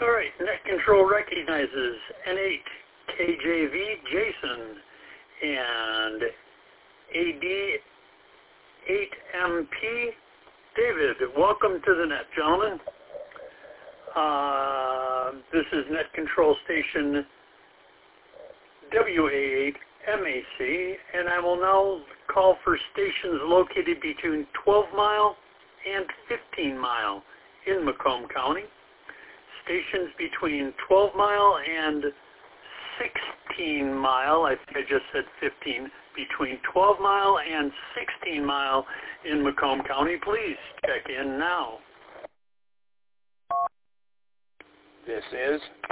All right, Net Control recognizes N8 KJV Jason and AD8MP David. Welcome to the net, gentlemen. This is Net Control Station WA8MAC, and I will now call for stations located between 12 Mile and 15 Mile in Macomb County. Stations between 12 Mile and 16 Mile, I think I just said 15, between 12 Mile and 16 Mile in Macomb County, please check in now. This is